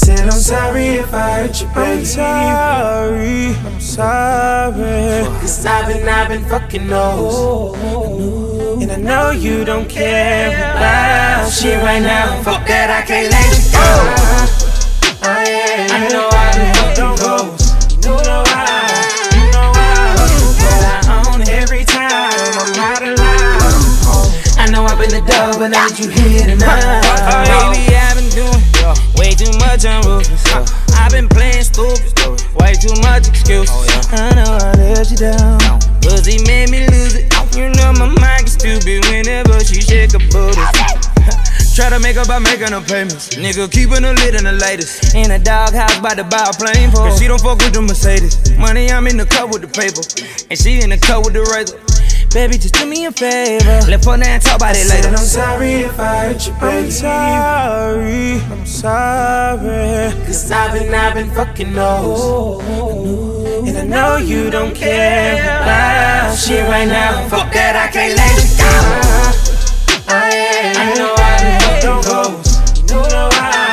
said I'm sorry if I hurt you, baby. I'm sorry. Cause I've been fucking those. And I know you don't care about shit right now. Fuck that, I can't let you go. I know I've been fucking those. You know I but I own every time I'm out of line. I know I've been the dog, but now that you here tonight. Baby, I've been doing way too much on Rufus. I've been playing stupid, way too much excuses. I know I let you down, pussy made me lose it. You know my mind is stupid whenever she shake her booty. Try to make up by making her payments. Nigga keeping her lit in the latest. In a doghouse by the buy a plane for. Cause she don't fuck with the Mercedes. Money, I'm in the cup with the paper. And she in the cup with the razor. Baby, just do me a favor. Let's put down and talk about it later. I'm sorry if I hurt you, baby. I'm sorry. Cause I've been fucking those. And I know you don't care about shit right now. Fuck that, I can't let you go. I know I've been fucking those. You know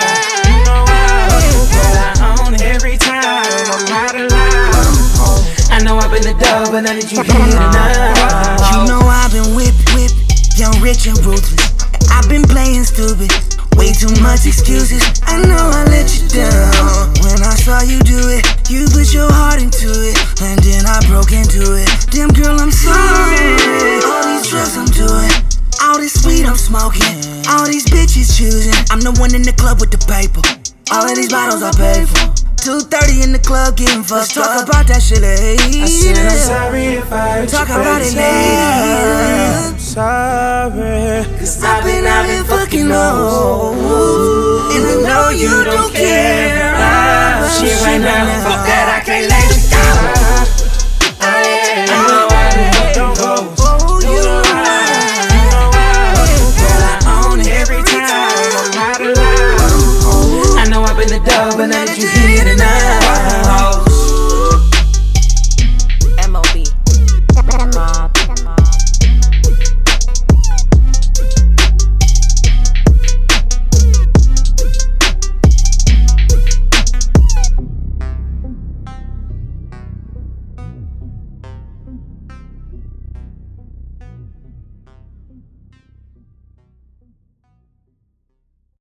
I but I own every time I'm out of line. I know I've been the dog, but now that you here tonight. You know I've been whip, young, rich and ruthless. I've been playing stupid, way too much excuses. I know I let you down. When I saw you do it, you put your heart into it, and then I broke into it. Damn girl, I'm sorry. All these drugs I'm doing, all this weed I'm smoking, all these bitches choosing. I'm the one in the club with the paper. All of these bottles I paid for. 2:30 in the club getting fucked up. Talk about that shit later. I said I'm sorry if I hurt you, talk about it later. I'm sorry. Cause I've been fucking old. And I know you don't care about shit right now. Fuck that, I can't let you go. I know I've been fucking those. You know I but I own every time I'm out of line. I know I've been the dog, but now that you here